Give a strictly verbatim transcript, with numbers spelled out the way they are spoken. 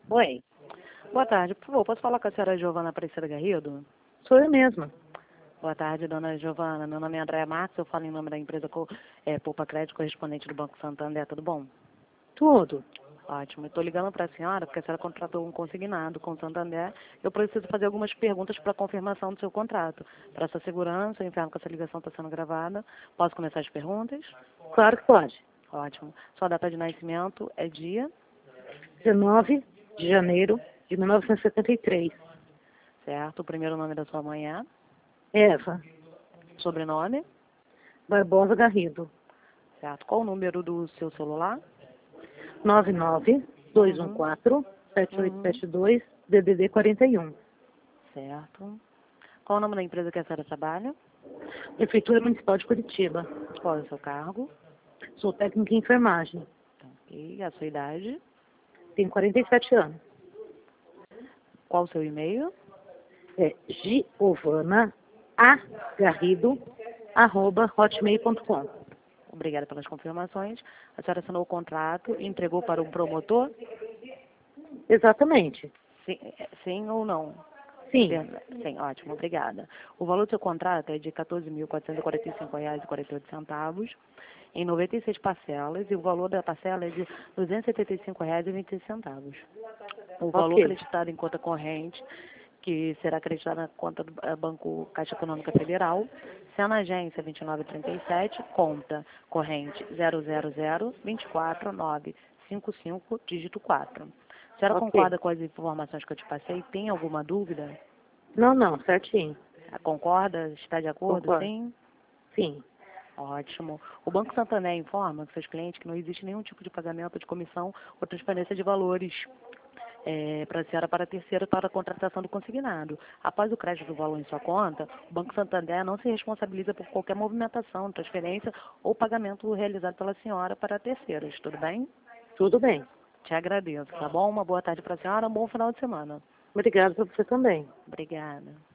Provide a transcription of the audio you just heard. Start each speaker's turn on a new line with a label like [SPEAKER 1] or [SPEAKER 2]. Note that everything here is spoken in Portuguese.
[SPEAKER 1] Oi,
[SPEAKER 2] Boa tarde, por favor, posso falar com a senhora Giovana Aparecida Garrido?
[SPEAKER 1] sou eu mesma.
[SPEAKER 2] Boa tarde, dona Giovana. Meu nome é Andréa Marques, eu falo em nome da empresa Co- é, Poupa Crédito, correspondente do Banco Santander, tudo bom?
[SPEAKER 1] Tudo.
[SPEAKER 2] Ótimo. Estou ligando para a senhora porque a senhora contratou um consignado com o Santander. Eu preciso fazer algumas perguntas para confirmação do seu contrato. Para essa segurança, eu informo que essa ligação está sendo gravada. Posso começar as perguntas?
[SPEAKER 1] Claro que pode.
[SPEAKER 2] Ótimo. Sua data de nascimento é dia,
[SPEAKER 1] dezenove de janeiro de mil novecentos e setenta e três.
[SPEAKER 2] certo? O primeiro nome da sua mãe é,
[SPEAKER 1] Eva
[SPEAKER 2] sobrenome,
[SPEAKER 1] Barbosa Garrido.
[SPEAKER 2] certo? Qual o número do seu celular?
[SPEAKER 1] nove nove dois um
[SPEAKER 2] Uhum.
[SPEAKER 1] quatro sete oito
[SPEAKER 2] Uhum.
[SPEAKER 1] sete dois, D D D quarenta e um.
[SPEAKER 2] Certo. Qual o nome da empresa que a senhora trabalha?
[SPEAKER 1] Prefeitura Municipal de Curitiba.
[SPEAKER 2] Qual é o seu cargo?
[SPEAKER 1] Sou técnica em enfermagem.
[SPEAKER 2] Ok. A sua idade?
[SPEAKER 1] Tenho quarenta e sete anos.
[SPEAKER 2] Qual o seu e-mail?
[SPEAKER 1] É giovana a garrido arroba hotmail ponto com.
[SPEAKER 2] Obrigada pelas confirmações. A senhora assinou o contrato e entregou para um promotor?
[SPEAKER 1] Exatamente.
[SPEAKER 2] Sim, sim ou não?
[SPEAKER 1] Sim.
[SPEAKER 2] Per- Sim, ótimo, obrigada. O valor do seu contrato é de quatorze mil quatrocentos e quarenta e cinco reais e quarenta e oito centavos, em noventa e seis parcelas, e o valor da parcela é de duzentos e setenta e cinco reais e vinte e seis centavos. O valor
[SPEAKER 1] Ok.
[SPEAKER 2] acreditado em conta corrente, que será acreditado na conta do eh, Banco Caixa Econômica Federal, se é na agência vinte e nove trinta e sete, conta corrente zero zero zero dois quatro nove cinco cinco, dígito quatro. A senhora
[SPEAKER 1] Ok.
[SPEAKER 2] concorda com as informações que eu te passei? Tem alguma dúvida?
[SPEAKER 1] Não, não, certinho.
[SPEAKER 2] Concorda? Está de acordo?
[SPEAKER 1] Concordo.
[SPEAKER 2] Sim?
[SPEAKER 1] Sim.
[SPEAKER 2] Ótimo. O Banco Santander informa que seus clientes que não existe nenhum tipo de pagamento de comissão ou transferência de valores é, para a senhora para a terceira para a contratação do consignado. Após o crédito do valor em sua conta, o Banco Santander não se responsabiliza por qualquer movimentação, transferência ou pagamento realizado pela senhora para terceiros. Tudo bem?
[SPEAKER 1] Tudo bem.
[SPEAKER 2] Te agradeço, tá bom? Uma boa tarde para a senhora, um bom final de semana.
[SPEAKER 1] Obrigada para você também.
[SPEAKER 2] Obrigada.